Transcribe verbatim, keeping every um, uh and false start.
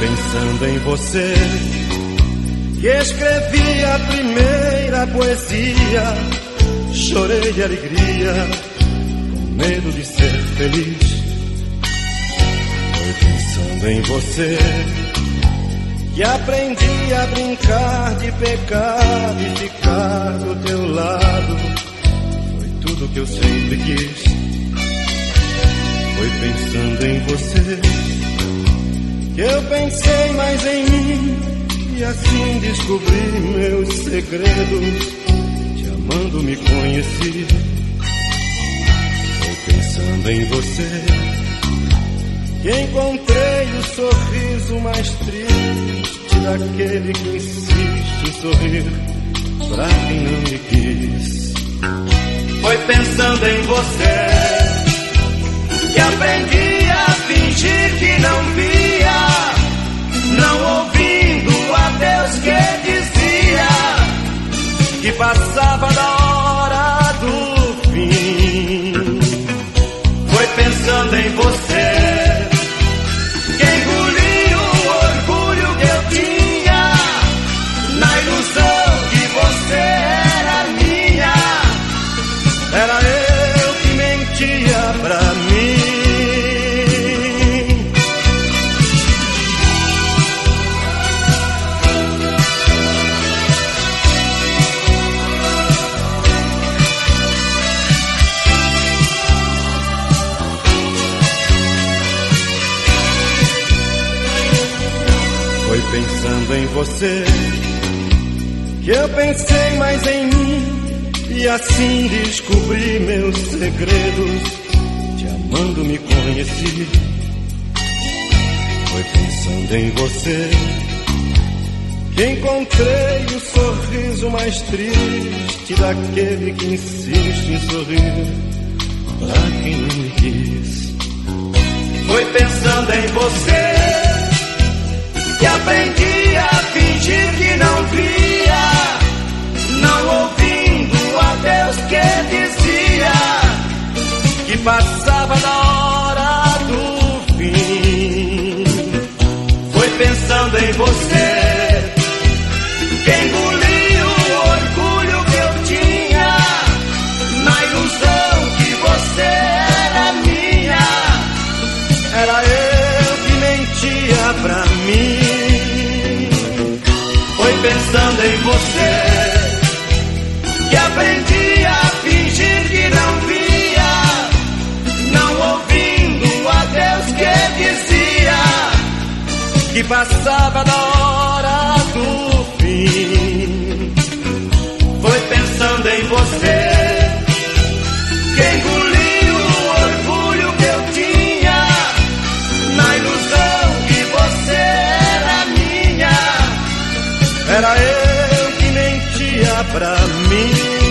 pensando em você que escrevi a primeira poesia. Chorei de alegria, com medo de ser feliz. Foi pensando em você que aprendi a brincar de pecado e ficar do teu lado. Foi tudo que eu sempre quis. Foi pensando em você que eu pensei mais em mim e assim descobri meus segredos. Te amando me conheci. Foi pensando em você que encontrei o sorriso mais triste daquele que insiste em sorrir pra quem não me quis. Foi pensando em você que aprendi a fingir que não via, não ouvindo a Deus que dizia que passava da hora do fim. Foi pensando em você que engoli o orgulho que eu tinha, na ilusão que você era minha. Era eu que mentia pra mim. Foi pensando em você que eu pensei mais em mim e assim descobri meus segredos. Te amando me conheci. Foi pensando em você que encontrei o sorriso mais triste daquele que insiste em sorrir pra quem não me quis. Foi pensando em você que aprendi a fingir que não via, não ouvindo a Deus que dizia que passava da hora do fim. Foi pensando em você que engoli o orgulho que eu tinha, na ilusão que você era minha. Era eu que mentia pra mim. Foi pensando em você que aprendi a fingir que não via, não ouvindo a Deus que dizia que passava da hora do fim. Foi pensando em você que engoli o orgulho que eu tinha, na ilusão que você era minha. Era eu que mentia pra mim.